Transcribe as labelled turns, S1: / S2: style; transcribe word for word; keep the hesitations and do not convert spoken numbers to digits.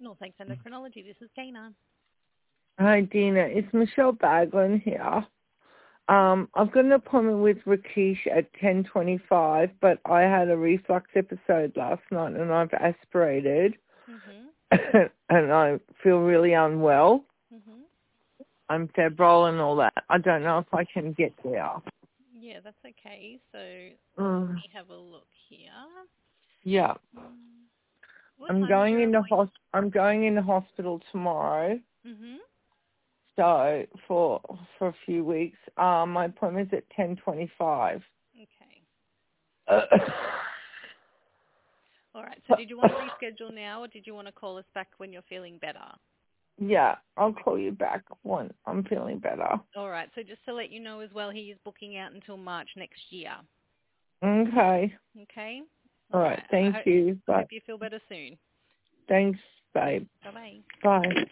S1: North Lakes Endocrinology. This is Dana.
S2: Hi, Dina. It's Michelle Baglin here. Um, I've got an appointment with Rakesh at ten twenty-five, but I had a reflux episode last night and I've aspirated
S1: Mm-hmm.
S2: and I feel really unwell.
S1: Mm-hmm.
S2: I'm febrile and all that. I don't know if I can get there.
S1: Yeah, that's okay. So
S2: Mm.
S1: let me have a look here.
S2: Yeah.
S1: Um, what
S2: I'm
S1: time is
S2: going
S1: your
S2: into
S1: appointment?
S2: hos- I'm going into hospital tomorrow.
S1: Mm-hmm.
S2: So for for a few weeks. Um, my appointment's at ten twenty-five.
S1: Okay. All right. So did you want to reschedule now, or did you want to call us back when you're feeling better?
S2: Yeah, I'll call you back when I'm feeling better.
S1: All right. So just to let you know as well, he is booking out until March next year.
S2: Okay.
S1: Okay.
S2: All
S1: All
S2: right.
S1: right. I
S2: Thank
S1: hope,
S2: you.
S1: I
S2: Bye.
S1: hope you feel better soon.
S2: Thanks, babe.
S1: Bye-bye.
S2: Bye.